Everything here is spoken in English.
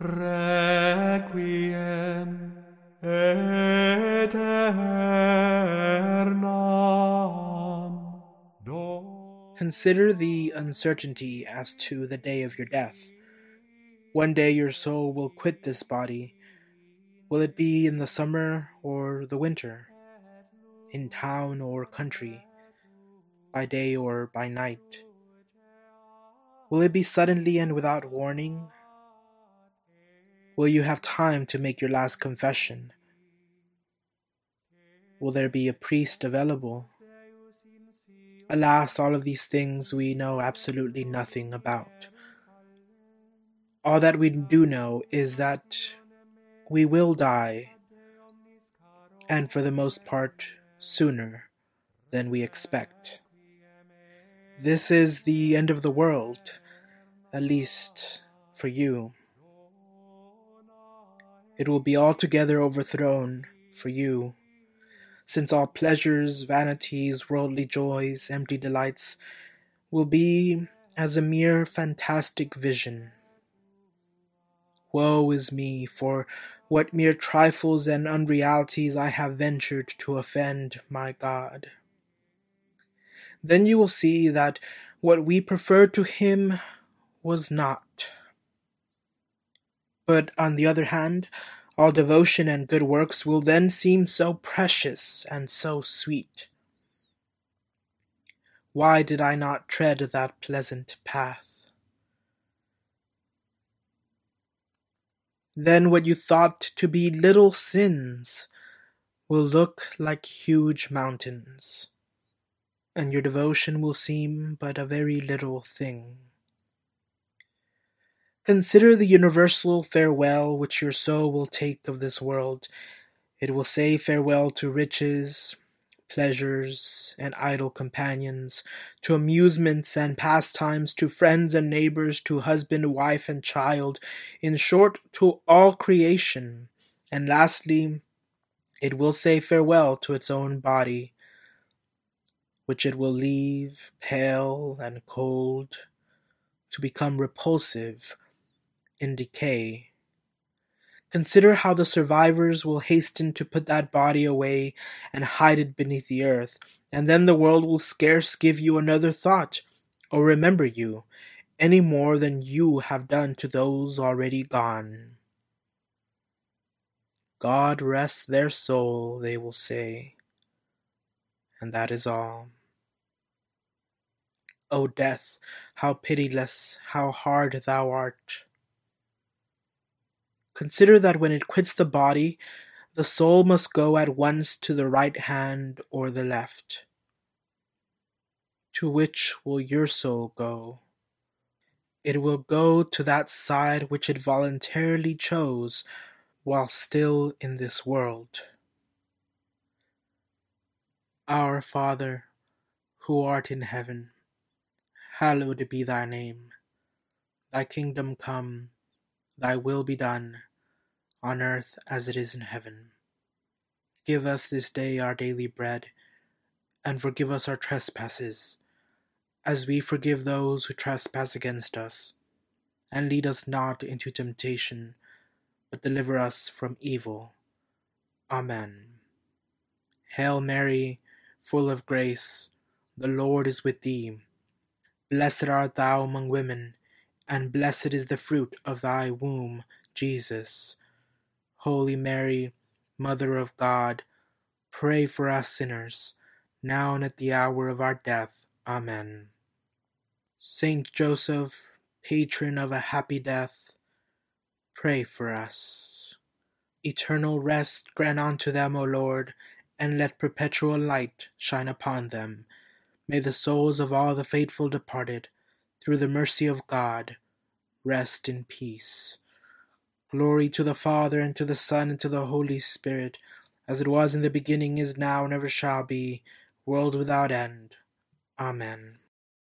Requiem aeternam. Consider the uncertainty as to the day of your death. One day your soul will quit this body. Will it be in the summer or the winter? In town or country? By day or by night? Will it be suddenly and without warning? Will you have time to make your last confession? Will there be a priest available? Alas, all of these things we know absolutely nothing about. All that we do know is that we will die, and for the most part, sooner than we expect. This is the end of the world, at least for you. It will be altogether overthrown for you, since all pleasures, vanities, worldly joys, empty delights will be as a mere fantastic vision. Woe is me, for what mere trifles and unrealities I have ventured to offend my God. Then you will see that what we preferred to him was not. But on the other hand, all devotion and good works will then seem so precious and so sweet. Why did I not tread that pleasant path? Then what you thought to be little sins will look like huge mountains, and your devotion will seem but a very little thing. Consider the universal farewell which your soul will take of this world. It will say farewell to riches, pleasures, and idle companions, to amusements and pastimes, to friends and neighbors, to husband, wife, and child, in short, to all creation. And lastly, it will say farewell to its own body, which it will leave pale and cold, to become repulsive in decay. Consider how the survivors will hasten to put that body away and hide it beneath the earth, and then the world will scarce give you another thought, or remember you, any more than you have done to those already gone. God rest their soul, they will say, and that is all. O death, how pitiless, how hard thou art! Consider that when it quits the body, the soul must go at once to the right hand or the left. To which will your soul go? It will go to that side which it voluntarily chose while still in this world. Our Father, who art in heaven, hallowed be thy name. Thy kingdom come, thy will be done, on earth as it is in heaven. Give us this day our daily bread, and forgive us our trespasses, as we forgive those who trespass against us. And lead us not into temptation, but deliver us from evil. Amen. Hail Mary, full of grace, the Lord is with thee. Blessed art thou among women, and blessed is the fruit of thy womb, Jesus. Holy Mary, Mother of God, pray for us sinners, now and at the hour of our death. Amen. Saint Joseph, patron of a happy death, pray for us. Eternal rest grant unto them, O Lord, and let perpetual light shine upon them. May the souls of all the faithful departed, through the mercy of God, rest in peace. Glory to the Father, and to the Son, and to the Holy Spirit, as it was in the beginning, is now, and ever shall be, world without end. Amen.